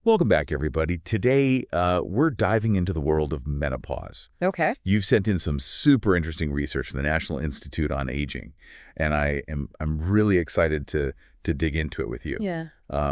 Welcome back, everybody. Today, we're diving into the world of menopause. Okay. You've sent in some super interesting research from the National Institute on Aging, and I'm really excited to dig into it with you. Yeah.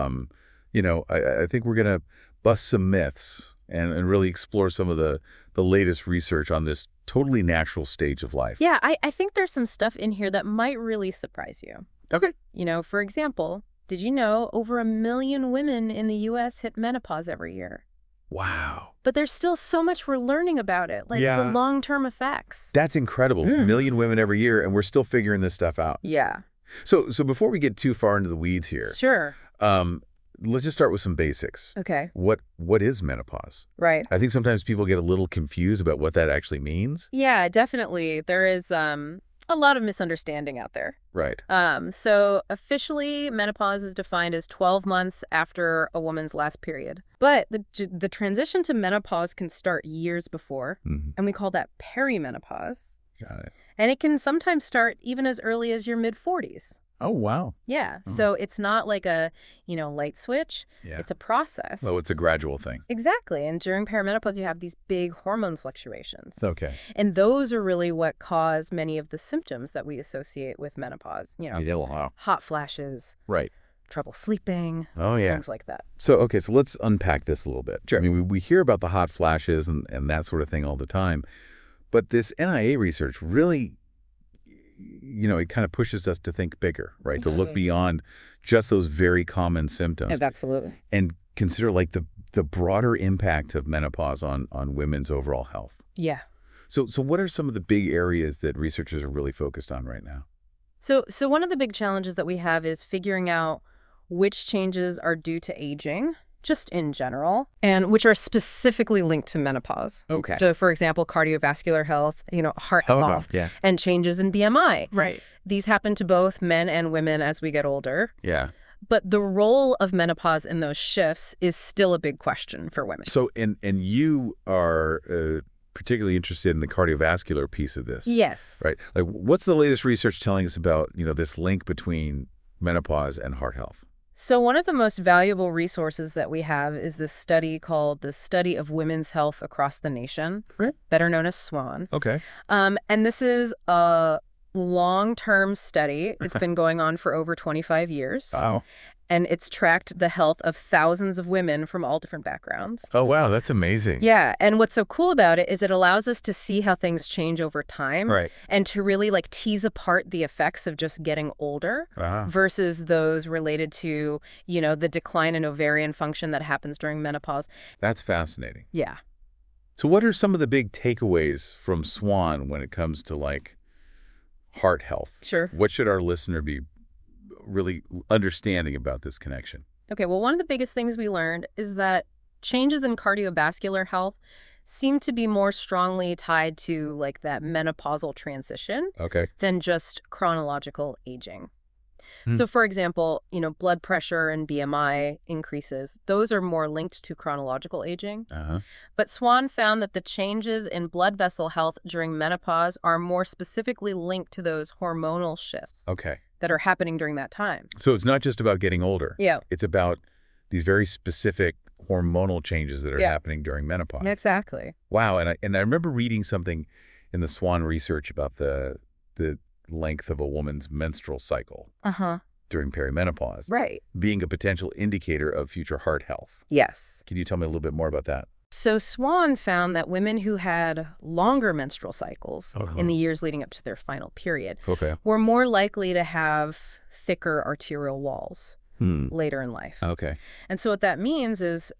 I think we're gonna bust some myths and really explore some of the latest research on this totally natural stage of life. Yeah, I think there's some stuff in here that might really surprise you. Okay. For example, did you know over 1 million women in the U.S. hit menopause every year? Wow. But there's still so much we're learning about it, like the long-term effects. That's incredible. A million women every year, and we're still figuring this stuff out. Yeah. So before we get too far into the weeds here, Sure. let's just start with some basics. Okay. What is menopause? Right. I think sometimes people get a little confused about what that actually means. Yeah, definitely. There is a lot of misunderstanding out there. Right. So officially, menopause is defined as 12 months after a woman's last period. But the transition to menopause can start years before, and we call that perimenopause. Got it. And it can sometimes start even as early as your mid-40s. Oh, wow. Yeah, so it's not like a, light switch. Yeah. It's a process. Oh, it's a gradual thing. Exactly, and during perimenopause, you have these big hormone fluctuations. Okay. And those are really what cause many of the symptoms that we associate with menopause. Wow. Hot flashes, Right. trouble sleeping, Oh, yeah. things like that. So let's unpack this a little bit. Sure. I mean, we hear about the hot flashes and that sort of thing all the time, but this NIA research really, it kind of pushes us to think bigger, right? To look beyond just those very common symptoms. Absolutely. And consider like the broader impact of menopause on women's overall health. Yeah. So what are some of the big areas that researchers are really focused on right now? So one of the big challenges that we have is figuring out which changes are due to aging, just in general, and which are specifically linked to menopause. Okay. So, for example, cardiovascular health, heart health, Yeah. and changes in BMI. Right. These happen to both men and women as we get older. Yeah. But the role of menopause in those shifts is still a big question for women. So, and you are particularly interested in the cardiovascular piece of this. Yes. Right. Like, what's the latest research telling us about, this link between menopause and heart health? So one of the most valuable resources that we have is this study called the Study of Women's Health Across the Nation, Right. better known as SWAN. Okay. And this is a long-term study. It's been going on for over 25 years. Wow. And it's tracked the health of thousands of women from all different backgrounds. Oh, wow. That's amazing. Yeah. And what's so cool about it is it allows us to see how things change over time. Right. And to really tease apart the effects of just getting older versus those related to, the decline in ovarian function that happens during menopause. That's fascinating. Yeah. So what are some of the big takeaways from SWAN when it comes to heart health? Sure. What should our listener be really understanding about this connection? Okay, well, one of the biggest things we learned is that changes in cardiovascular health seem to be more strongly tied to that menopausal transition Okay. than just chronological aging. So, for example, blood pressure and BMI increases. Those are more linked to chronological aging. Uh-huh. But SWAN found that the changes in blood vessel health during menopause are more specifically linked to those hormonal shifts Okay. that are happening during that time. So it's not just about getting older. Yeah. It's about these very specific hormonal changes that are Yeah. happening during menopause. Exactly. Wow. And I remember reading something in the SWAN research about the length of a woman's menstrual cycle Uh-huh. during perimenopause Right. being a potential indicator of future heart health. Yes. Can you tell me a little bit more about that? So SWAN found that women who had longer menstrual cycles in the years leading up to their final period Okay. were more likely to have thicker arterial walls later in life. Okay. And so what that means is,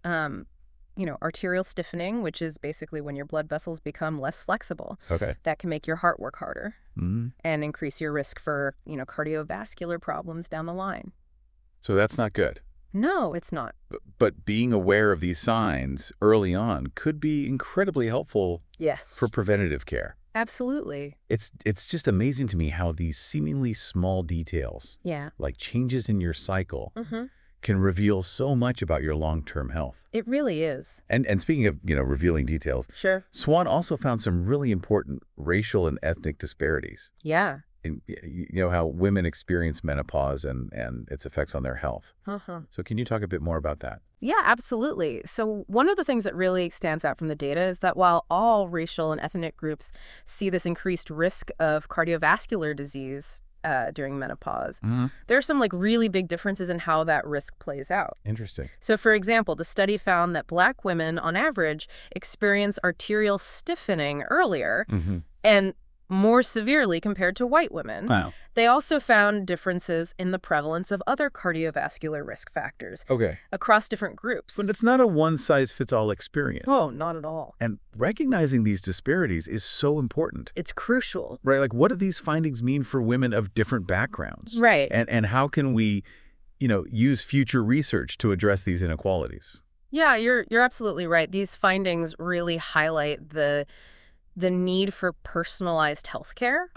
arterial stiffening, which is basically when your blood vessels become less flexible. Okay. That can make your heart work harder Mm-hmm. and increase your risk for, cardiovascular problems down the line. So that's not good. No, it's not. But being aware of these signs early on could be incredibly helpful Yes. for preventative care. Absolutely. It's just amazing to me how these seemingly small details, Yeah. like changes in your cycle, Mm-hmm. can reveal so much about your long-term health. It really is. And speaking of, revealing details, Sure. SWAN also found some really important racial and ethnic disparities. Yeah. and how women experience menopause and its effects on their health. So can you talk a bit more about that? Yeah, absolutely. So one of the things that really stands out from the data is that while all racial and ethnic groups see this increased risk of cardiovascular disease during menopause, there are some really big differences in how that risk plays out. Interesting. So for example, the study found that Black women on average experience arterial stiffening earlier and more severely compared to white women. Wow. They also found differences in the prevalence of other cardiovascular risk factors across different groups. But it's not a one-size-fits-all experience. Oh, not at all. And recognizing these disparities is so important. It's crucial. Right? Like, what do these findings mean for women of different backgrounds? Right. And how can we, use future research to address these inequalities? Yeah, you're absolutely right. These findings really highlight the need for personalized health care.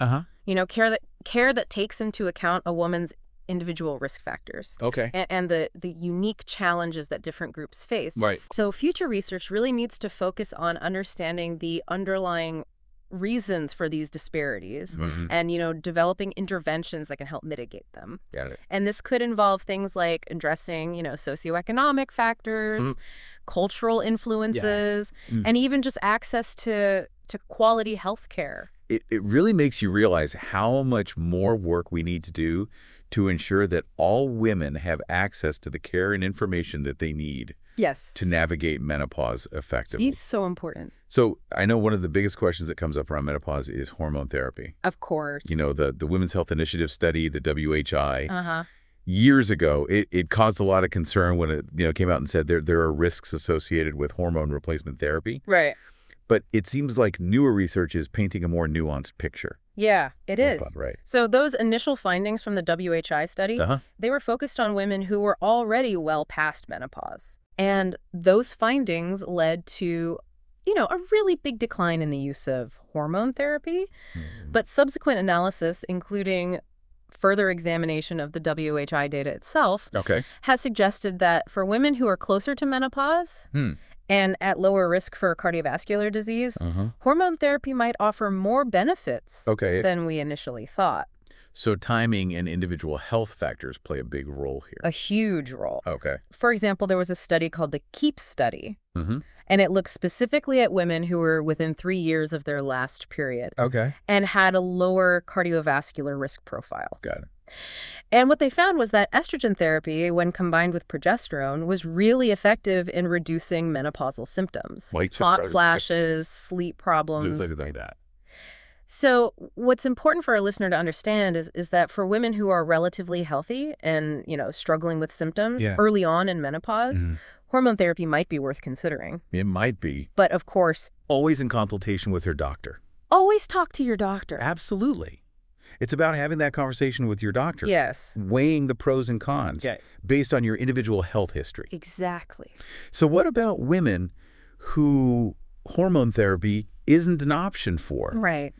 Care that takes into account a woman's individual risk factors. And the unique challenges that different groups face. Right. So future research really needs to focus on understanding the underlying reasons for these disparities and, developing interventions that can help mitigate them. Got it. And this could involve things like addressing, socioeconomic factors, cultural influences, and even just access to quality health care. It really makes you realize how much more work we need to do to ensure that all women have access to the care and information that they need to navigate menopause effectively. It's so important. So I know one of the biggest questions that comes up around menopause is hormone therapy. Of course. The Women's Health Initiative study, the WHI, years ago, it caused a lot of concern when it came out and said there are risks associated with hormone replacement therapy. Right. But it seems like newer research is painting a more nuanced picture. Yeah, it is. Right. So those initial findings from the WHI study, they were focused on women who were already well past menopause. And those findings led to, a really big decline in the use of hormone therapy. But subsequent analysis, including further examination of the WHI data itself, has suggested that for women who are closer to menopause and at lower risk for cardiovascular disease, hormone therapy might offer more benefits than we initially thought. So timing and individual health factors play a big role here. A huge role. Okay. For example, there was a study called the KEEP study, and it looked specifically at women who were within 3 years of their last period and had a lower cardiovascular risk profile. Got it. And what they found was that estrogen therapy, when combined with progesterone, was really effective in reducing menopausal symptoms. Like hot flashes, sleep problems. Things like that. So what's important for our listener to understand is that for women who are relatively healthy and, struggling with symptoms early on in menopause, hormone therapy might be worth considering. It might be. But of course, always in consultation with your doctor. Always talk to your doctor. Absolutely. It's about having that conversation with your doctor. Yes. Weighing the pros and cons based on your individual health history. Exactly. So what about women who hormone therapy isn't an option for? Right.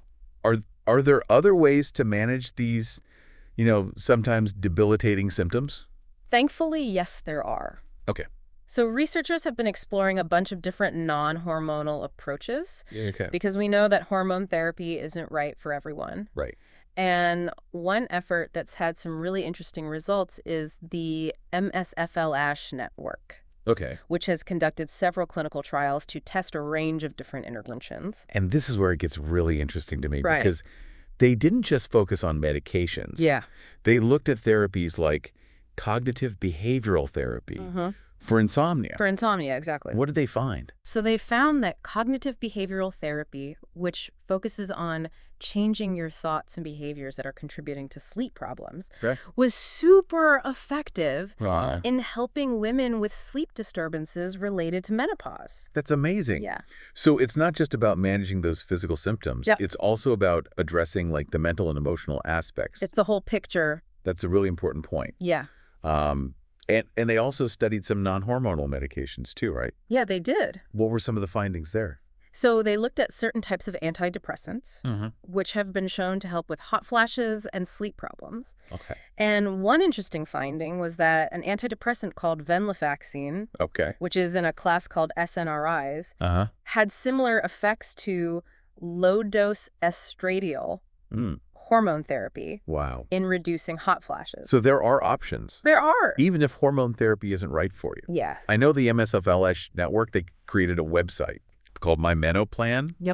Are there other ways to manage these, sometimes debilitating symptoms? Thankfully, yes, there are. Okay. So researchers have been exploring a bunch of different non-hormonal approaches because we know that hormone therapy isn't right for everyone. Right. And one effort that's had some really interesting results is the MSFL-ASH network. Which has conducted several clinical trials to test a range of different interventions. And this is where it gets really interesting to me because they didn't just focus on medications. They looked at therapies like cognitive behavioral therapy for insomnia. For insomnia, exactly. What did they find? So they found that cognitive behavioral therapy, which focuses on changing your thoughts and behaviors that are contributing to sleep problems, was super effective in helping women with sleep disturbances related to menopause. That's amazing. Yeah. So it's not just about managing those physical symptoms. It's also about addressing the mental and emotional aspects. It's the whole picture. That's a really important point. Yeah. And they also studied some non-hormonal medications too, right? Yeah, they did. What were some of the findings there? So they looked at certain types of antidepressants, which have been shown to help with hot flashes and sleep problems. And one interesting finding was that an antidepressant called venlafaxine, which is in a class called SNRIs, had similar effects to low-dose estradiol, hormone therapy Wow. in reducing hot flashes. So there are options, There are. even if hormone therapy isn't right for you. Yeah. I know the MSFLS network, they created a website called My Menoplan Yep.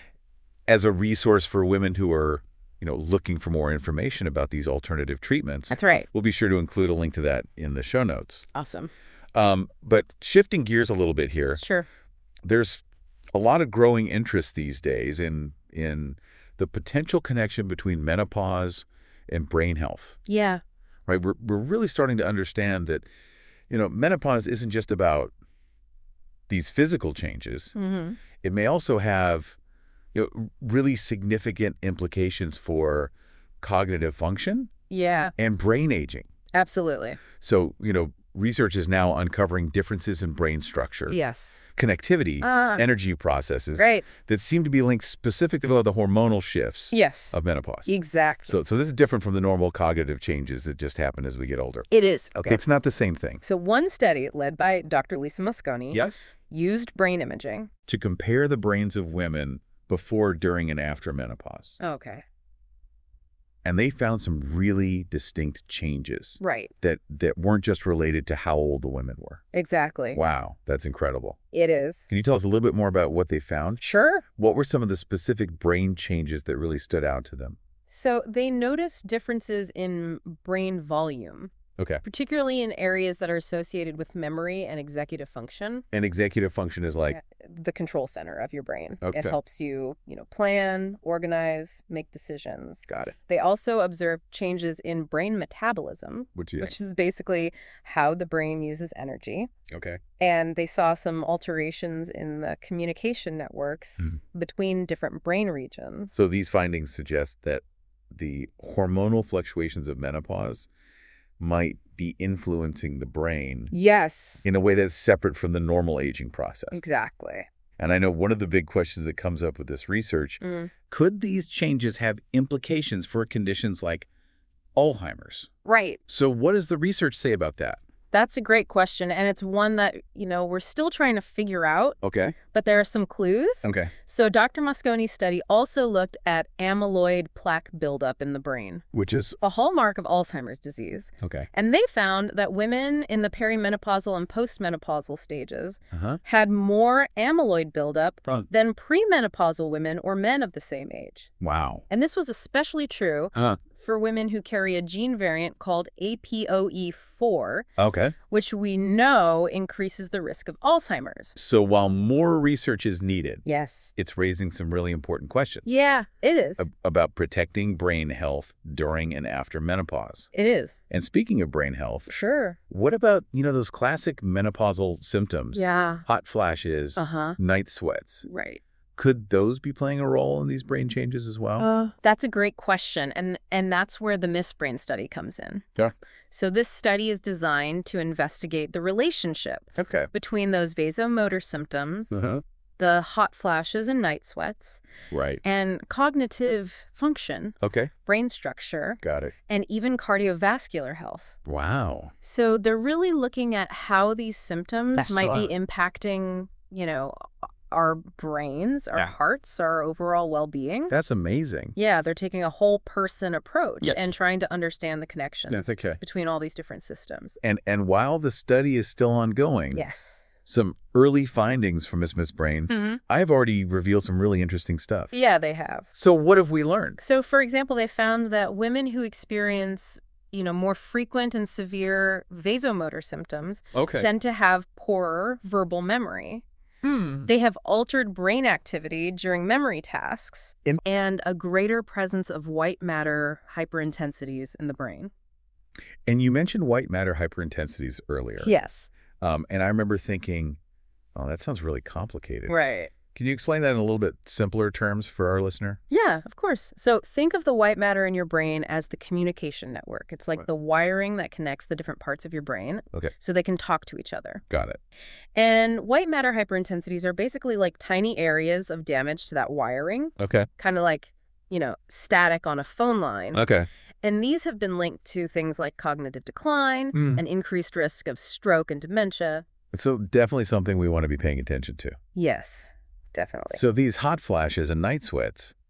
as a resource for women who are, looking for more information about these alternative treatments. That's right. We'll be sure to include a link to that in the show notes. Awesome. But shifting gears a little bit here, Sure. there's a lot of growing interest these days in the potential connection between menopause and brain health, Yeah. right? We're really starting to understand that, menopause isn't just about these physical changes. Mm-hmm. It may also have, really significant implications for cognitive function Yeah. and brain aging. Absolutely. So, research is now uncovering differences in brain structure, Yes. connectivity, energy processes Right. that seem to be linked specifically to the hormonal shifts Yes. of menopause. Exactly. So this is different from the normal cognitive changes that just happen as we get older. It is. Okay. It's not the same thing. So one study led by Dr. Lisa Mosconi Yes. used brain imaging. To compare the brains of women before, during, and after menopause. Okay. And they found some really distinct changes Right. that weren't just related to how old the women were. Exactly. Wow, that's incredible. It is. Can you tell us a little bit more about what they found? Sure. What were some of the specific brain changes that really stood out to them? So they noticed differences in brain volume, Okay. particularly in areas that are associated with memory and executive function. And executive function is like, The control center of your brain. Okay. It helps you, plan, organize, make decisions. got it. They also observed changes in brain metabolism, Which is basically how the brain uses energy. okay. And they saw some alterations in the communication networks between different brain regions. So these findings suggest that the hormonal fluctuations of menopause might be influencing the brain Yes, in a way that's separate from the normal aging process. exactly. And I know one of the big questions that comes up with this research, could these changes have implications for conditions like Alzheimer's? Right. So what does the research say about that? That's a great question. And it's one that, we're still trying to figure out, Okay. but there are some clues. Okay. So Dr. Mosconi's study also looked at amyloid plaque buildup in the brain, Which is, a hallmark of Alzheimer's disease. okay. And they found that women in the perimenopausal and postmenopausal stages Uh-huh. had more amyloid buildup Huh. than premenopausal women or men of the same age. Wow. And this was especially true for women who carry a gene variant called APOE4, Okay. which we know increases the risk of Alzheimer's. So while more research is needed, Yes. it's raising some really important questions. Yeah, it is. About protecting brain health during and after menopause. It is. And speaking of brain health, Sure. what about, those classic menopausal symptoms? Yeah. Hot flashes, Uh-huh. night sweats. Right. Could those be playing a role in these brain changes as well? That's a great question, and that's where the MISBRAIN study comes in. Yeah. So this study is designed to investigate the relationship Okay. between those vasomotor symptoms, Uh-huh. the hot flashes and night sweats, Right. and cognitive function, Okay. brain structure, Got it. and even cardiovascular health. Wow. So they're really looking at how these symptoms That's might be so- impacting, our brains, our hearts, our overall well-being. That's amazing. Yeah, they're taking a whole person approach Yes. and trying to understand the connections That's okay. between all these different systems. And while the study is still ongoing, Yes. some early findings from Miss Brain, I have already revealed some really interesting stuff. Yeah, they have. So what have we learned? So, for example, they found that women who experience, more frequent and severe vasomotor symptoms tend to have poorer verbal memory. They have altered brain activity during memory tasks and a greater presence of white matter hyperintensities in the brain. And you mentioned white matter hyperintensities earlier. Yes. And I remember thinking, oh, that sounds really complicated. Right. Can you explain that in a little bit simpler terms for our listener? Yeah, of course. So think of the white matter in your brain as the communication network. It's like the wiring that connects the different parts of your brain so they can talk to each other. Got it. And white matter hyperintensities are basically like tiny areas of damage to that wiring, Okay. kind of like, static on a phone line. Okay. And these have been linked to things like cognitive decline, an increased risk of stroke and dementia. So definitely something we want to be paying attention to. Yes, definitely. So these hot flashes and night sweats,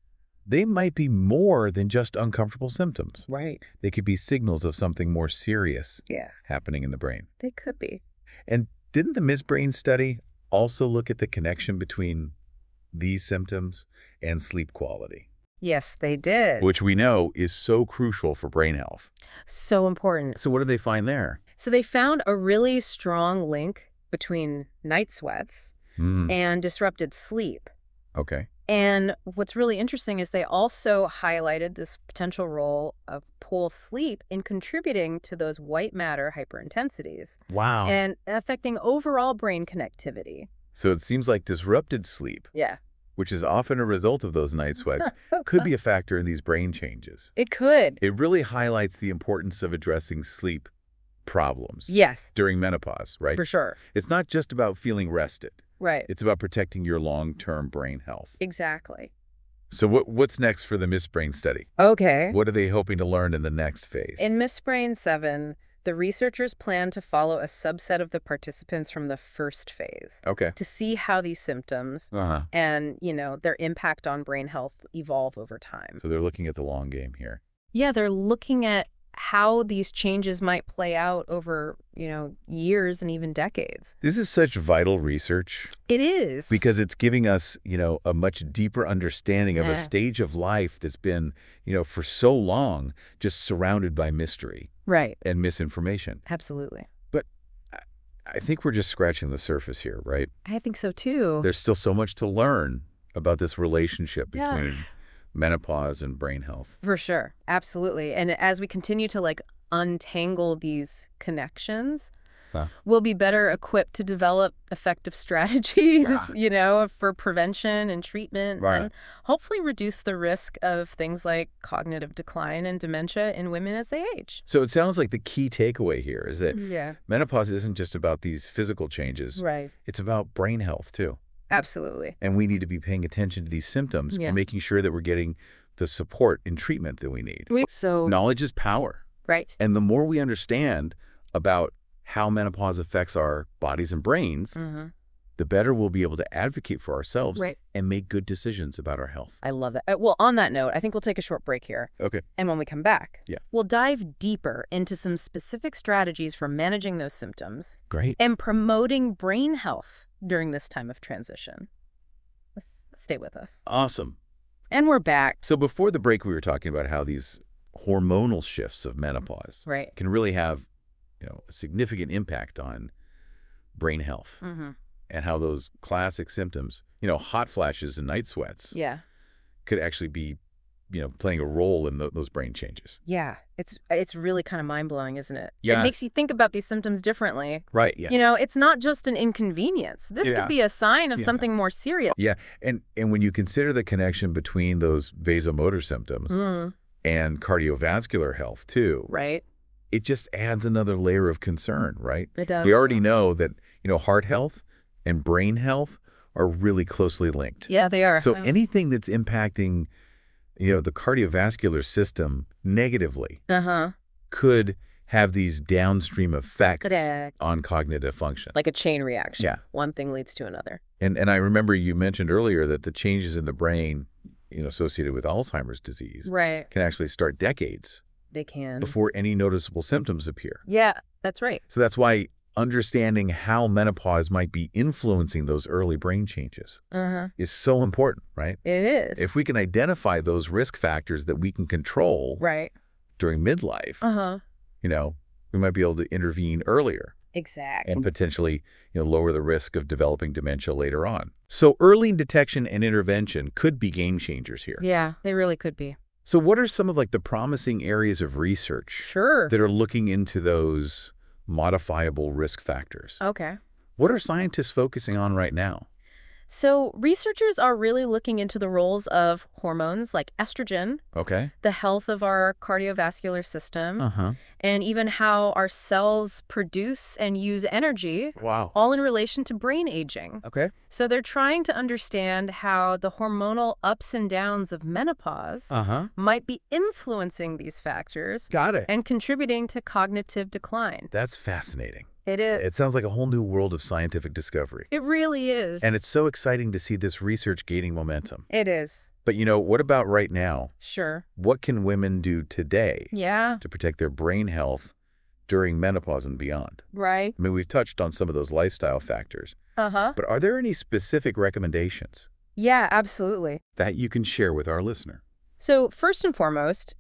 they might be more than just uncomfortable symptoms. Right. They could be signals of something more serious Yeah, happening in the brain. they could be. And didn't the MISBRAIN study also look at the connection between these symptoms and sleep quality, Yes, they did. which we know is so crucial for brain health? So important. So what did they find there? So they found a really strong link between night sweats and disrupted sleep. Okay. And what's really interesting is they also highlighted this potential role of poor sleep in contributing to those white matter hyperintensities Wow. and affecting overall brain connectivity. So it seems like disrupted sleep, Yeah. which is often a result of those night sweats, could be a factor in these brain changes. It could. It really highlights the importance of addressing sleep problems Yes, during menopause, right? for sure. It's not just about feeling rested. Right. It's about protecting your long-term brain health. Exactly. So what's next for the MISBRAIN study? Okay. What are they hoping to learn in the next phase? In MISBRAIN 7, the researchers plan to follow a subset of the participants from the first phase Okay. to see how these symptoms Uh-huh. and, their impact on brain health evolve over time. So they're looking at the long game here. Yeah, they're looking at how these changes might play out over, years and even decades. This is such vital research It is. because it's giving us, a much deeper understanding of Yeah. a stage of life that's been, for so long just surrounded by mystery Right. and misinformation. Absolutely. But I think we're just scratching the surface here, right? I think so, too. There's still so much to learn about this relationship Yeah. between menopause and brain health. For sure. Absolutely. And as we continue to untangle these connections, Huh. we'll be better equipped to develop effective strategies, Yeah. for prevention and treatment, Right. and hopefully reduce the risk of things like cognitive decline and dementia in women as they age. So it sounds like the key takeaway here is that Yeah. menopause isn't just about these physical changes. Right. It's about brain health, too. Absolutely. And we need to be paying attention to these symptoms Yeah. and making sure that we're getting the support and treatment that we need. So, Knowledge is power. right. And the more we understand about how menopause affects our bodies and brains, Mm-hmm. the better we'll be able to advocate for ourselves Right. and make good decisions about our health. I love that. Well, on that note, I think we'll take a short break here. Okay. And when we come back, Yeah. we'll dive deeper into some specific strategies for managing those symptoms Great. and promoting brain health during this time of transition. Let's stay with us. Awesome. And we're back. So before the break, we were talking about how these hormonal shifts of menopause Right. can really have, a significant impact on brain health Mm-hmm. and how those classic symptoms, hot flashes and night sweats Yeah. could actually be, playing a role in those brain changes. Yeah. It's really kind of mind-blowing, isn't it? Yeah. It makes you think about these symptoms differently. Right. Yeah. It's not just an inconvenience. This Yeah. could be a sign of Yeah. something more serious. Yeah. And when you consider the connection between those vasomotor symptoms Mm, and cardiovascular health too, right? it just adds another layer of concern, right? It does. We already know that, heart health and brain health are really closely linked. Yeah, they are. So anything that's impacting, the cardiovascular system negatively Uh-huh. could have these downstream effects Correct. on cognitive function. Like a chain reaction. Yeah. One thing leads to another. And I remember you mentioned earlier that the changes in the brain, associated with Alzheimer's disease Right. can actually start decades They can. before any noticeable symptoms appear. Yeah, that's right. So that's why understanding how menopause might be influencing those early brain changes Uh-huh. is so important, right? It is. If we can identify those risk factors that we can control Right. during midlife, Uh-huh. we might be able to intervene earlier Exactly. and potentially, lower the risk of developing dementia later on. So early detection and intervention could be game changers here. Yeah, they really could be. So what are some of the promising areas of research Sure. that are looking into those modifiable risk factors? Okay. What are scientists focusing on right now? So researchers are really looking into the roles of hormones like estrogen, Okay. the health of our cardiovascular system, Uh-huh. and even how our cells produce and use energy, Wow. all in relation to brain aging. Okay. So they're trying to understand how the hormonal ups and downs of menopause Uh-huh. might be influencing these factors Got it. and contributing to cognitive decline. That's fascinating. It is. It sounds like a whole new world of scientific discovery. It really is. And it's so exciting to see this research gaining momentum. It is. But, what about right now? Sure. What can women do today Yeah. to protect their brain health during menopause and beyond? Right. I mean, we've touched on some of those lifestyle factors, Uh-huh. but are there any specific recommendations Yeah, absolutely. that you can share with our listener? So first and foremost,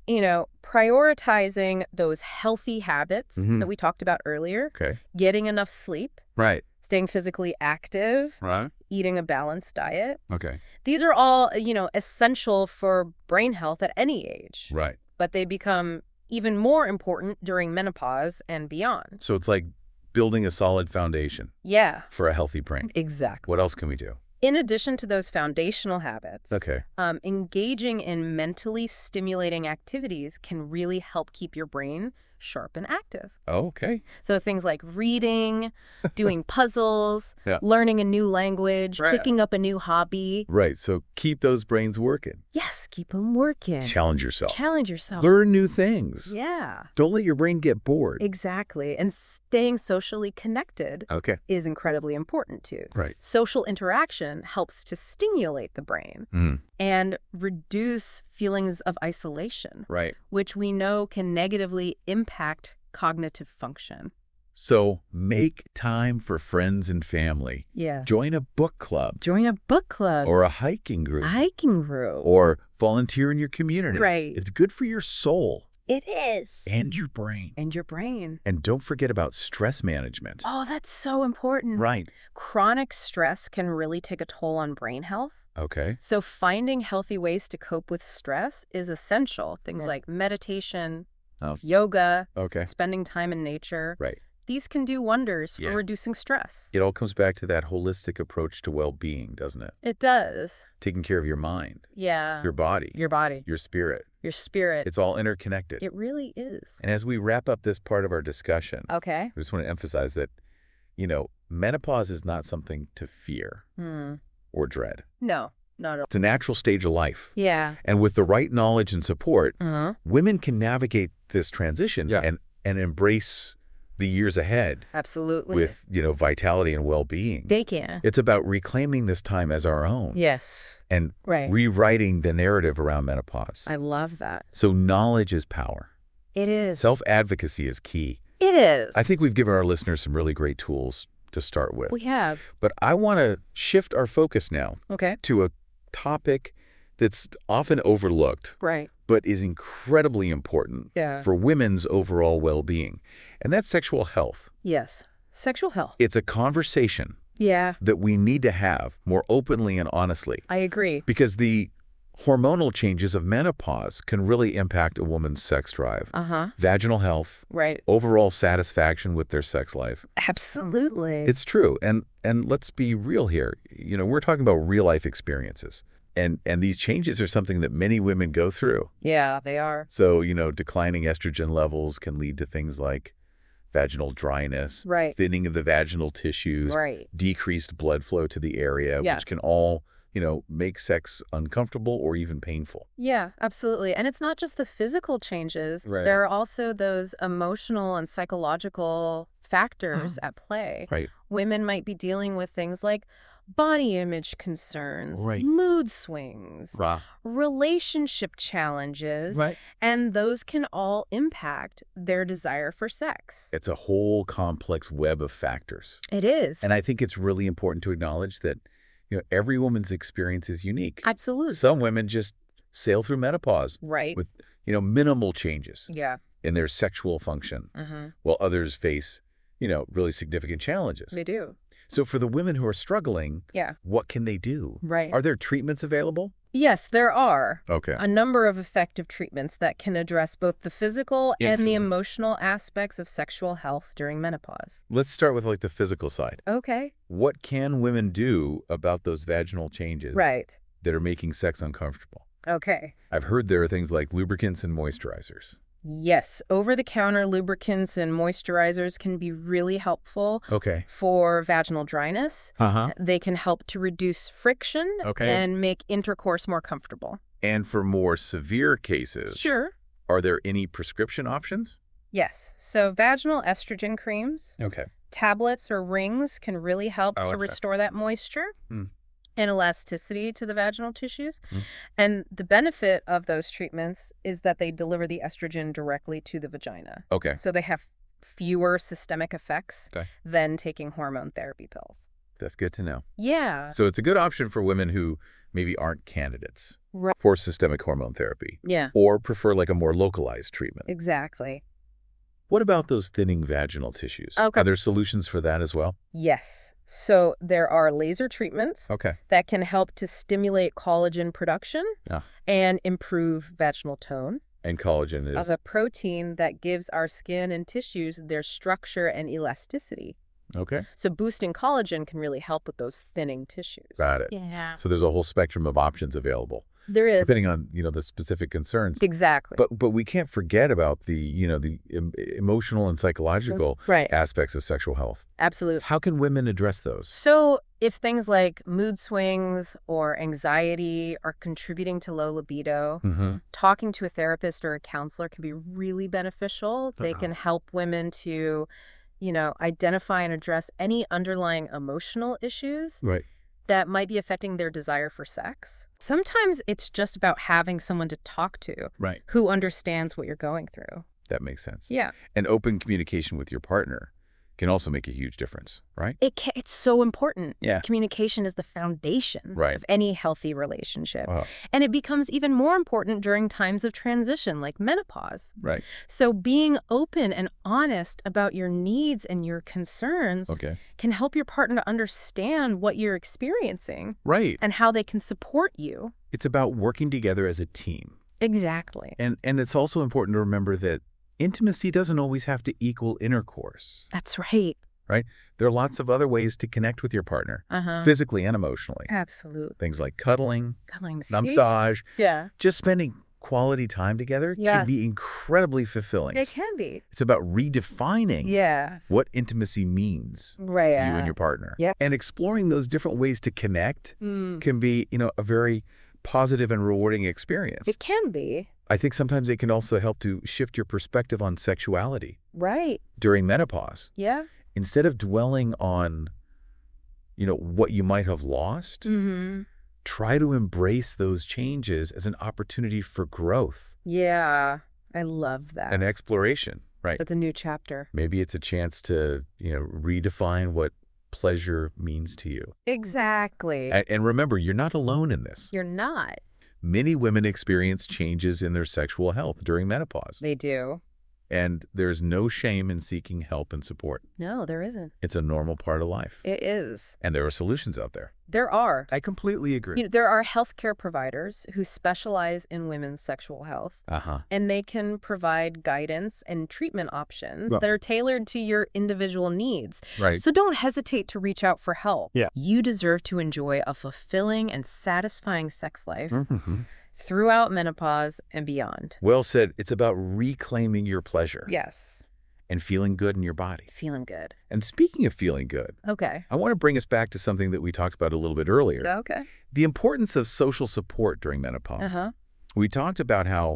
prioritizing those healthy habits that we talked about earlier, Okay. getting enough sleep, Right. staying physically active, Right. eating a balanced diet. Okay. These are all, essential for brain health at any age, Right. but they become even more important during menopause and beyond. So it's like building a solid foundation Yeah, for a healthy brain. exactly. What else can we do? In addition to those foundational habits, Okay. engaging in mentally stimulating activities can really help keep your brain sharp and active. Okay. So things like reading, doing puzzles, Yeah. learning a new language, Right. picking up a new hobby. Right. So keep those brains working. Yes, keep them working. Challenge yourself. Challenge yourself. Learn new things. Yeah, Don't let your brain get bored. exactly. And staying socially connected Okay. is incredibly important too. Right. Social interaction helps to stimulate the brain and reduce feelings of isolation, Right. which we know can negatively impact cognitive function. So make time for friends and family. Yeah. Join a book club Join a book club. or a hiking group hiking group. or volunteer in your community. Right. It's good for your soul It is. and your brain. And your brain. And don't forget about stress management. Oh, that's so important. Right. Chronic stress can really take a toll on brain health. Okay. So finding healthy ways to cope with stress is essential. Things like meditation, Oh. yoga, Okay. spending time in nature. Right. These can do wonders for Yeah. reducing stress. It all comes back to that holistic approach to well-being, doesn't it? It does. Taking care of your mind, Yeah. your body, Your body, your spirit. your spirit. It's all interconnected. It really is. And as we wrap up this part of our discussion, Okay. I just want to emphasize that, menopause is not something to fear or dread. No, not at all. It's a natural stage of life. Yeah. And with the right knowledge and support, Uh-huh. women can navigate this transition and embrace the years ahead Absolutely. with, vitality and well-being. They can. It's about reclaiming this time as our own Yes. and Right. rewriting the narrative around menopause. I love that. So knowledge is power. It is. Self-advocacy is key. It is. I think we've given our listeners some really great tools to start with. We have. But I want to shift our focus now Okay. to a topic that's often overlooked, Right. but is incredibly important Yeah. for women's overall well-being, and that's sexual health. Yes. Sexual health. It's a conversation Yeah. that we need to have more openly and honestly, I agree. because the hormonal changes of menopause can really impact a woman's sex drive, Uh-huh. vaginal health, Right. overall satisfaction with their sex life. Absolutely. It's true. And let's be real here. We're talking about real life experiences. And these changes are something that many women go through. Yeah, they are. So, declining estrogen levels can lead to things like vaginal dryness, Right. thinning of the vaginal tissues, Right. decreased blood flow to the area, Yeah. which can all, make sex uncomfortable or even painful. Yeah, absolutely. And it's not just the physical changes. Right. There are also those emotional and psychological factors at play. Right. Women might be dealing with things like body image concerns, Right. mood swings, relationship challenges, Right. and those can all impact their desire for sex. It's a whole complex web of factors. It is. And I think it's really important to acknowledge that, every woman's experience is unique. Absolutely. Some women just sail through menopause Right. with, minimal changes Yeah. in their sexual function, Mm-hmm. while others face, really significant challenges. They do. So for the women who are struggling, Yeah. what can they do? Right. Are there treatments available? Yes, there are Okay. a number of effective treatments that can address both the physical and the Interesting. emotional aspects of sexual health during menopause. Let's start with the physical side. Okay. What can women do about those vaginal changes Right. that are making sex uncomfortable? Okay. I've heard there are things like lubricants and moisturizers. Yes, over-the-counter lubricants and moisturizers can be really helpful Okay. for vaginal dryness. Uh-huh. They can help to reduce friction Okay. and make intercourse more comfortable. And for more severe cases, Sure. are there any prescription options? Yes. So vaginal estrogen creams, Okay. tablets or rings can really help I to like that. restore that moisture. and elasticity to the vaginal tissues. Mm. And the benefit of those treatments is that they deliver the estrogen directly to the vagina. Okay. So they have fewer systemic effects Okay. than taking hormone therapy pills. That's good to know. Yeah. So it's a good option for women who maybe aren't candidates Right. for systemic hormone therapy Yeah, or prefer like a more localized treatment. exactly. What about those thinning vaginal tissues? Okay. Are there solutions for that as well? Yes. So there are laser treatments Okay. that can help to stimulate collagen production Yeah. and improve vaginal tone And collagen of is... a protein that gives our skin and tissues their structure and elasticity. Okay. So boosting collagen can really help with those thinning tissues. Got it. Yeah. So there's a whole spectrum of options available, There is. depending on, the specific concerns. Exactly. But we can't forget about the, the emotional and psychological Right. aspects of sexual health. Absolutely. How can women address those? So if things like mood swings or anxiety are contributing to low libido, Mm-hmm. talking to a therapist or a counselor can be really beneficial. They can help women to, identify and address any underlying emotional issues Right. that might be affecting their desire for sex. Sometimes it's just about having someone to talk to Right. who understands what you're going through. That makes sense. Yeah. And open communication with your partner can also make a huge difference, right? It's so important. Yeah. Communication is the foundation Right. of any healthy relationship. Wow. And it becomes even more important during times of transition, like menopause. Right. So being open and honest about your needs and your concerns Okay. can help your partner to understand what you're experiencing Right. and how they can support you. It's about working together as a team. Exactly. And it's also important to remember that intimacy doesn't always have to equal intercourse, That's right. right? There are lots of other ways to connect with your partner, Uh-huh. physically and emotionally. Absolutely. Things like cuddling, Cuddling massage, Yeah. just spending quality time together Yeah. can be incredibly fulfilling. It can be. It's about redefining Yeah. what intimacy means Right. to you and your partner. Yeah. And exploring those different ways to connect Mm. can be, a very positive and rewarding experience. It can be. I think sometimes it can also help to shift your perspective on sexuality Right. during menopause. Yeah. Instead of dwelling on, what you might have lost, Mm-hmm. try to embrace those changes as an opportunity for growth Yeah. I love that. and exploration, right? That's a new chapter. Maybe it's a chance to, redefine what pleasure means to you. Exactly. And remember, you're not alone in this. You're not. Many women experience changes in their sexual health during menopause, They do. and there's no shame in seeking help and support. No, there isn't. It's a normal part of life, It is. and there are solutions out there. There are. I completely agree. There are healthcare providers who specialize in women's sexual health, Uh-huh. and they can provide guidance and treatment options Well- that are tailored to your individual needs. Right. So don't hesitate to reach out for help. Yeah. You deserve to enjoy a fulfilling and satisfying sex life Mhm. throughout menopause and beyond. Well said. It's about reclaiming your pleasure Yes. and feeling good in your body. Feeling good. And speaking of feeling good, Okay. I want to bring us back to something that we talked about a little bit earlier. Okay. The importance of social support during menopause. Uh-huh. We talked about how,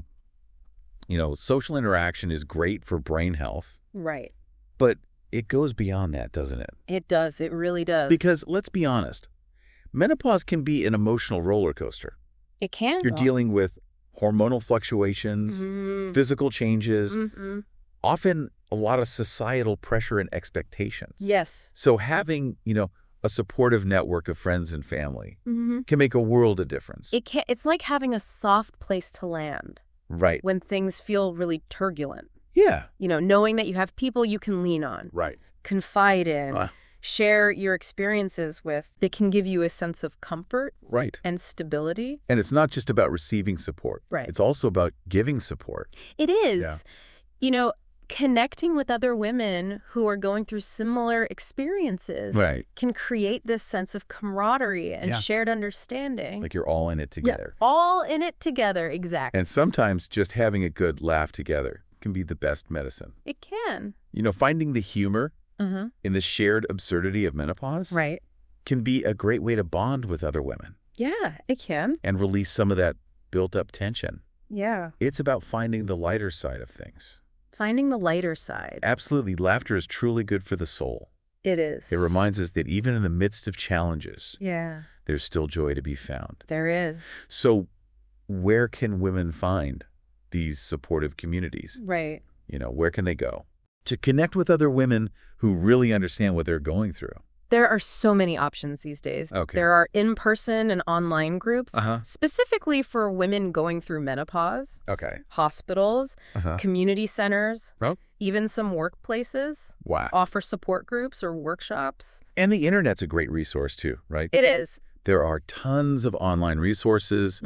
social interaction is great for brain health, Right. but it goes beyond that, doesn't it? It does. It really does. Because let's be honest, menopause can be an emotional roller coaster. it can. You're dealing with hormonal fluctuations, Mm-hmm. physical changes, Mm-hmm. often a lot of societal pressure and expectations. Yes. So having, a supportive network of friends and family Mm-hmm. can make a world of difference. It's like having a soft place to land Right. when things feel really turbulent. Yeah. Knowing that you have people you can lean on, Right. confide in, Uh. share your experiences with. They can give you a sense of comfort Right. and stability. And it's not just about receiving support. Right. It's also about giving support. It is. Yeah. Connecting with other women who are going through similar experiences Right. can create this sense of camaraderie and Yeah. shared understanding. Like you're all in it together. All in it together. Exactly. And sometimes just having a good laugh together can be the best medicine. It can. Finding the humor Uh-huh. in the shared absurdity of menopause Right. can be a great way to bond with other women Yeah, it can. and release some of that built-up tension. Yeah. It's about finding the lighter side of things. Finding the lighter side. Absolutely, laughter is truly good for the soul. It is. It reminds us that even in the midst of challenges, Yeah. there's still joy to be found. There is. So where can women find these supportive communities? Right. Where can they go to connect with other women who really understand what they're going through? There are so many options these days. Okay. There are in-person and online groups specifically for women going through menopause. Okay. Hospitals, community centers, even some workplaces Wow. offer support groups or workshops. And the internet's a great resource too, right? It is. There are tons of online resources,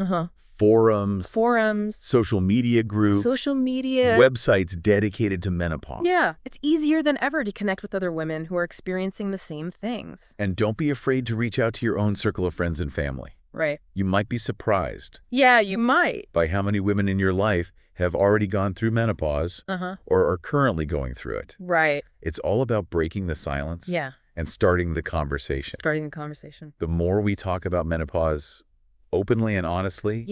forums, social media groups, websites dedicated to menopause. Yeah, it's easier than ever to connect with other women who are experiencing the same things. And don't be afraid to reach out to your own circle of friends and family. Right. You might be surprised. Yeah, you might. By how many women in your life have already gone through menopause or are currently going through it. Right. It's all about breaking the silence and starting the conversation. The more we talk about menopause openly and honestly,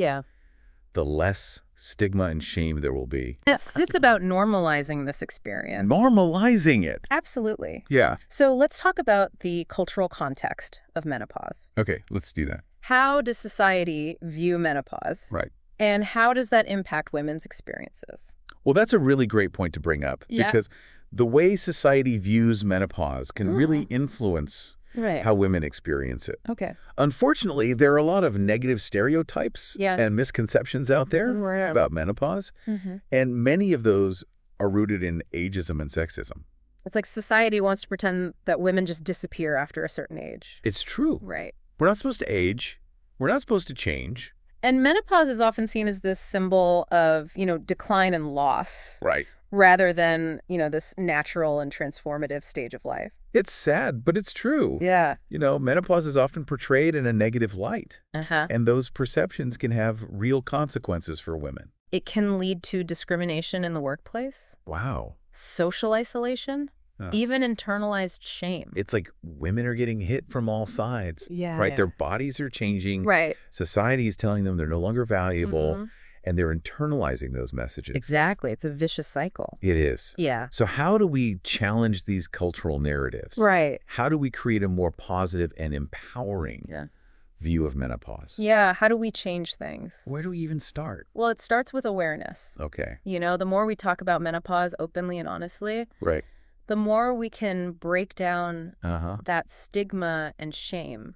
the less stigma and shame there will be. It's about normalizing this experience. Normalizing it. Absolutely. Yeah. So let's talk about the cultural context of menopause. Okay, let's do that. How does society view menopause? Right. And how does that impact women's experiences? Well, that's a really great point to bring up because the way society views menopause can really influence how women experience it. Okay. Unfortunately, there are a lot of negative stereotypes and misconceptions out there about menopause, and many of those are rooted in ageism and sexism. It's like society wants to pretend that women just disappear after a certain age. It's true. Right. We're not supposed to age. We're not supposed to change. And menopause is often seen as this symbol of, decline and loss. Right. Rather than, this natural and transformative stage of life. It's sad, but it's true. Yeah. Menopause is often portrayed in a negative light. And those perceptions can have real consequences for women. It can lead to discrimination in the workplace. Wow. Social isolation. Even internalized shame. It's like women are getting hit from all sides. Yeah. Right? Their bodies are changing. Right. Society is telling them they're no longer valuable. And they're internalizing those messages. Exactly. It's a vicious cycle. It is. Yeah. So how do we challenge these cultural narratives? Right. How do we create a more positive and empowering view of menopause? Yeah. How do we change things? Where do we even start? Well, it starts with awareness. Okay. The more we talk about menopause openly and honestly, right, the more we can break down that stigma and shame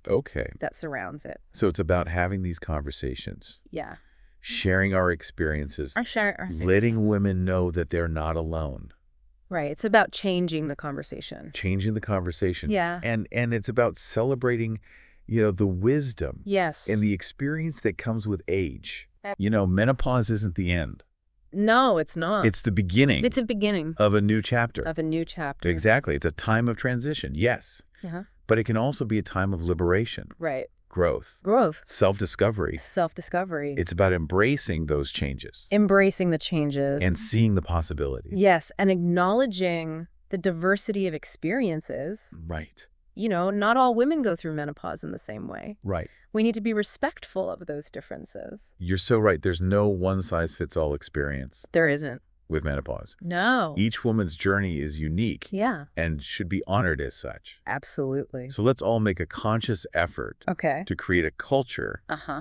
that surrounds it. So it's about having these conversations. Yeah. Sharing our experiences. Letting women know that they're not alone. Right. It's about changing the conversation. Changing the conversation. Yeah. And it's about celebrating, the wisdom. Yes. And the experience that comes with age. Menopause isn't the end. No, it's not. It's the beginning. It's a beginning. Of a new chapter. Exactly. It's a time of transition, yes. But it can also be a time of liberation. Right. Growth. Self-discovery. It's about embracing those changes. Embracing the changes. And seeing the possibilities. Yes, and acknowledging the diversity of experiences. Right. Not all women go through menopause in the same way. Right. We need to be respectful of those differences. You're so right. There's no one-size-fits-all experience. There isn't. With menopause. No. Each woman's journey is unique. Yeah. And should be honored as such. Absolutely. So let's all make a conscious effort to create a culture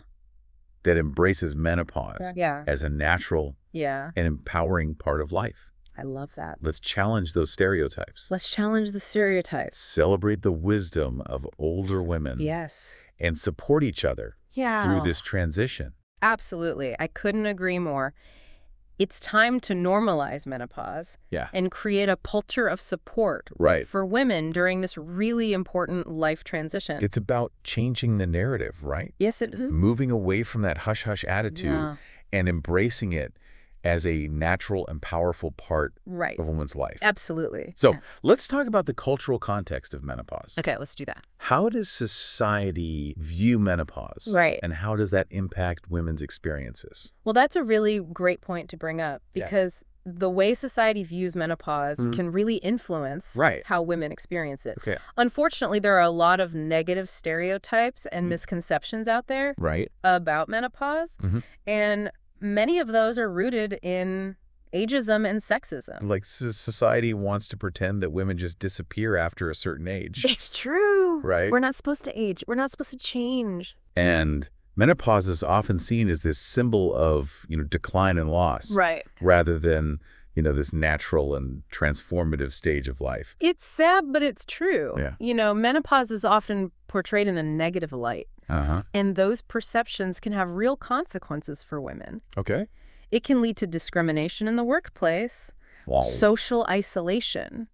that embraces menopause as a natural and empowering part of life. I love that. Let's challenge those stereotypes. Let's challenge the stereotypes. Celebrate the wisdom of older women. Yes. And support each other through this transition. Absolutely. I couldn't agree more. It's time to normalize menopause and create a culture of support for women during this really important life transition. It's about changing the narrative, right? Yes, it is. Moving away from that hush-hush attitude and embracing it as a natural and powerful part of a woman's life. Absolutely. So let's talk about the cultural context of menopause. Okay, let's do that. How does society view menopause? Right. And how does that impact women's experiences? Well, that's a really great point to bring up because the way society views menopause can really influence how women experience it. Okay. Unfortunately, there are a lot of negative stereotypes and misconceptions out there about menopause. And many of those are rooted in ageism and sexism. Like society wants to pretend that women just disappear after a certain age. It's true. No. Right? We're not supposed to age. We're not supposed to change. And menopause is often seen as this symbol of, decline and loss. Right. Rather than, this natural and transformative stage of life. It's sad, but it's true. Yeah. Menopause is often portrayed in a negative light. Uh-huh. And those perceptions can have real consequences for women. Okay. It can lead to discrimination in the workplace, Wow. social isolation,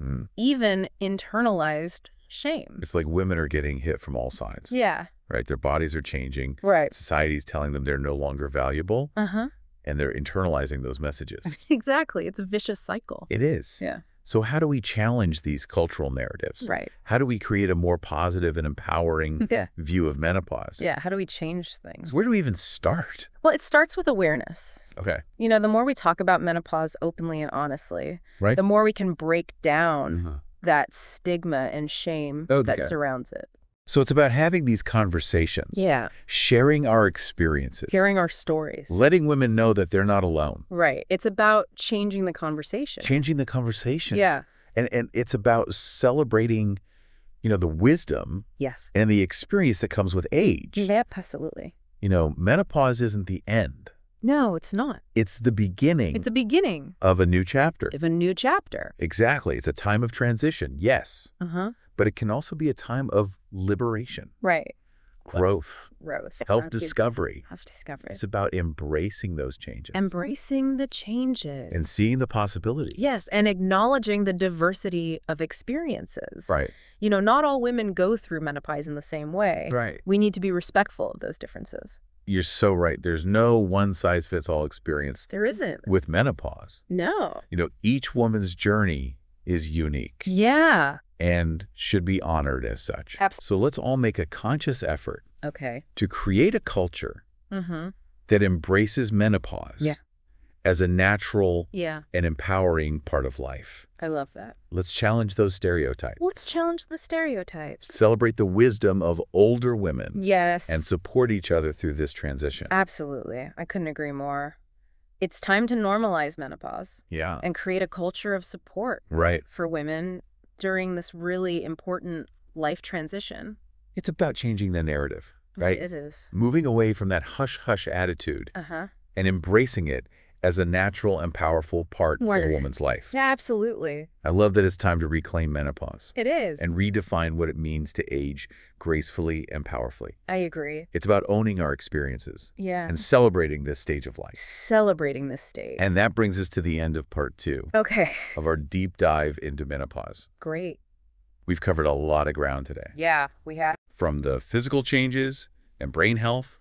even internalized shame. It's like women are getting hit from all sides. Yeah. Right? Their bodies are changing. Right. Society's telling them they're no longer valuable. Uh-huh. And they're internalizing those messages. Exactly. It's a vicious cycle. It is. Yeah. So how do we challenge these cultural narratives? Right. How do we create a more positive and empowering view of menopause? Yeah. How do we change things? Where do we even start? Well, it starts with awareness. Okay. The more we talk about menopause openly and honestly, Right. the more we can break down that stigma and shame that surrounds it. So it's about having these conversations. Yeah. Sharing our experiences. Hearing our stories. Letting women know that they're not alone. Right. It's about changing the conversation. Changing the conversation. Yeah. And it's about celebrating, the wisdom Yes. and the experience that comes with age. Yep, absolutely. Menopause isn't the end. No, it's not. It's the beginning. It's a beginning of a new chapter. of a new chapter. Exactly. It's a time of transition, yes. Uh-huh. But it can also be a time of liberation, Right. growth, Rose. self-discovery. Self-discovery. It's about embracing those changes. Embracing the changes. And seeing the possibilities. Yes, and acknowledging the diversity of experiences. Right. Not all women go through menopause in the same way. Right. We need to be respectful of those differences. You're so right. There's no one-size-fits-all experience There isn't. with menopause. No. Each woman's journey is unique. Yeah. And should be honored as such. Absolutely. So let's all make a conscious effort Okay. to create a culture Mm-hmm. that embraces menopause as a natural Yeah. and empowering part of life. I love that. Let's challenge those stereotypes. Let's challenge the stereotypes. Celebrate the wisdom of older women Yes. and support each other through this transition. Absolutely. I couldn't agree more. It's time to normalize menopause Yeah. and create a culture of support Right. for women during this really important life transition. It's about changing the narrative, right? It is. Moving away from that hush-hush attitude Uh-huh. and embracing it as a natural and powerful part of a woman's life. Yeah, absolutely. I love that it's time to reclaim menopause It is. and redefine what it means to age gracefully and powerfully. I agree. It's about owning our experiences Yeah. and celebrating this stage of life. Celebrating this stage. And that brings us to the end of part 2 Okay. of our deep dive into menopause. Great. We've covered a lot of ground today. Yeah, we have. From the physical changes and brain health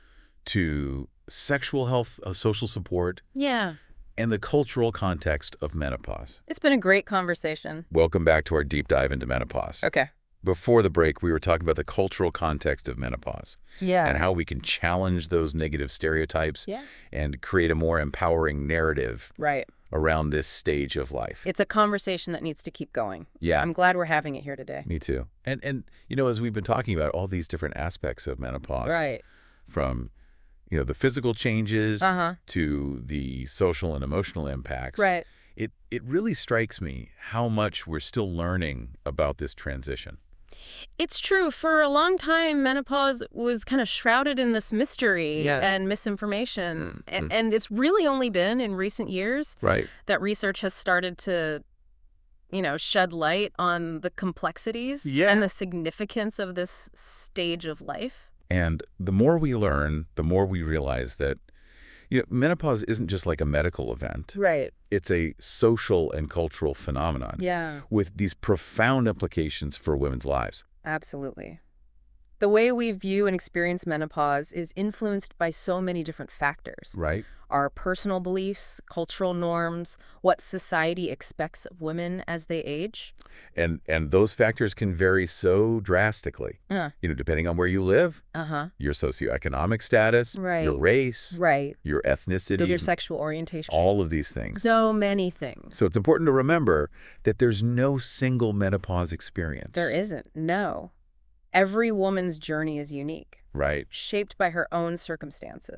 to sexual health, social support, Yeah. and the cultural context of menopause. It's been a great conversation. Welcome back to our deep dive into menopause. Okay. Before the break, we were talking about the cultural context of menopause Yeah. and how we can challenge those negative stereotypes and create a more empowering narrative Right. around this stage of life. It's a conversation that needs to keep going. Yeah. I'm glad we're having it here today. Me too. And as we've been talking about all these different aspects of menopause, Right. from the physical changes Uh-huh. to the social and emotional impacts. Right. It really strikes me how much we're still learning about this transition. It's true. For a long time, menopause was kind of shrouded in this mystery and misinformation. And it's really only been in recent years Right. that research has started to, shed light on the complexities and the significance of this stage of life. And the more we learn, the more we realize that menopause isn't just like a medical event. Right. It's a social and cultural phenomenon Yeah, with these profound implications for women's lives. absolutely. The way we view and experience menopause is influenced by so many different factors. Right. Our personal beliefs, cultural norms, what society expects of women as they age. And those factors can vary so drastically, depending on where you live, Uh-huh. your socioeconomic status, Right. your race, Right. your ethnicity, Your sexual orientation. all of these things. So many things. So it's important to remember that there's no single menopause experience. There isn't. No. Every woman's journey is unique, Right. shaped by her own circumstances.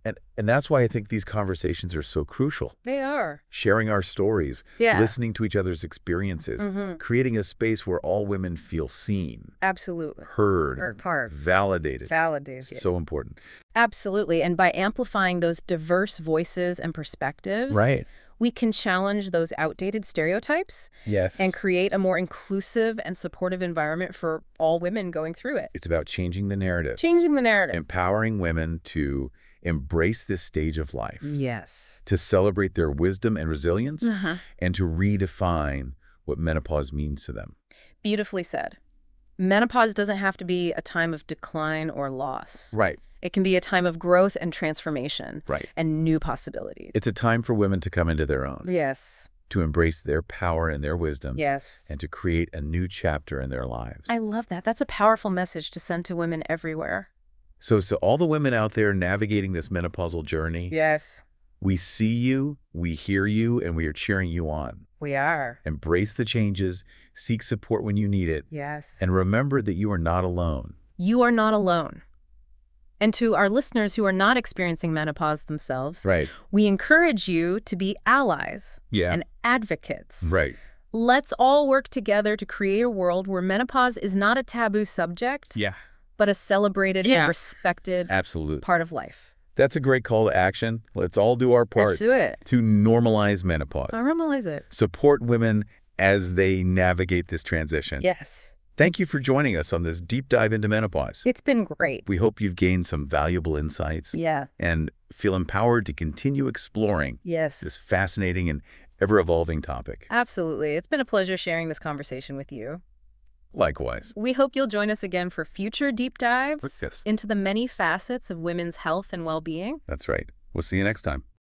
And that's why I think these conversations are so crucial. They are. Sharing our stories, listening to each other's experiences, creating a space where all women feel seen. Absolutely. Heard. Validated. Validated. So important. Absolutely. And by amplifying those diverse voices and perspectives, we can challenge those outdated stereotypes and create a more inclusive and supportive environment for all women going through it. It's about changing the narrative. Changing the narrative. Empowering women to embrace this stage of life. Yes. To celebrate their wisdom and resilience and to redefine what menopause means to them. Beautifully said. Menopause doesn't have to be a time of decline or loss. Right. It can be a time of growth and transformation. Right. And new possibilities. It's a time for women to come into their own. Yes. To embrace their power and their wisdom. Yes. And to create a new chapter in their lives. I love that. That's a powerful message to send to women everywhere. So all the women out there navigating this menopausal journey. Yes. We see you, we hear you, and we are cheering you on. We are. Embrace the changes, seek support when you need it. Yes. And remember that you are not alone. You are not alone. And to our listeners who are not experiencing menopause themselves, we encourage you to be allies and advocates. Right. Let's all work together to create a world where menopause is not a taboo subject, but a celebrated and respected part of life. That's a great call to action. Let's all do our part Let's do it. to normalize menopause. Normalize it. Support women as they navigate this transition. Yes. Thank you for joining us on this deep dive into menopause. It's been great. We hope you've gained some valuable insights. And feel empowered to continue exploring this fascinating and ever-evolving topic. Absolutely. It's been a pleasure sharing this conversation with you. Likewise. We hope you'll join us again for future deep dives into the many facets of women's health and well-being. That's right. We'll see you next time.